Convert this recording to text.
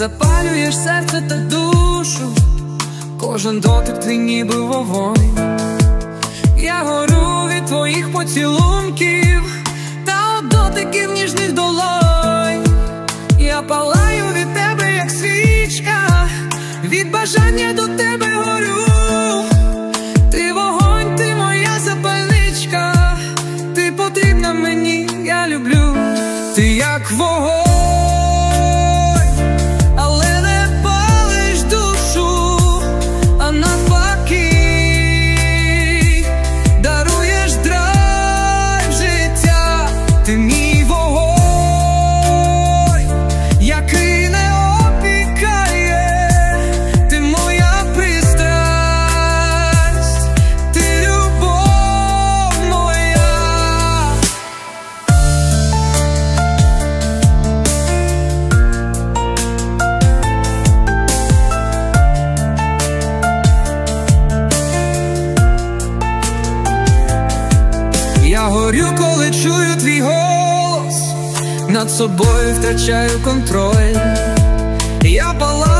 запалюєш серце та душу, кожен дотик твій ніби вогонь. Я горю від твоїх поцілунків та от дотиків ніжних долонь. Я палаю від тебе, як свічка, від бажання до тебе горю. Ти вогонь, ти моя запальничка, ти потрібна мені, я люблю. Ти як вогонь, але не палиш душу, а навпаки даруєш драйв життя. Ти мій вогонь, який не опікає, ти моя пристрасть, ти любов моя. Я горю, коли чую твій голос, над собою втрачаю контроль. Я палаю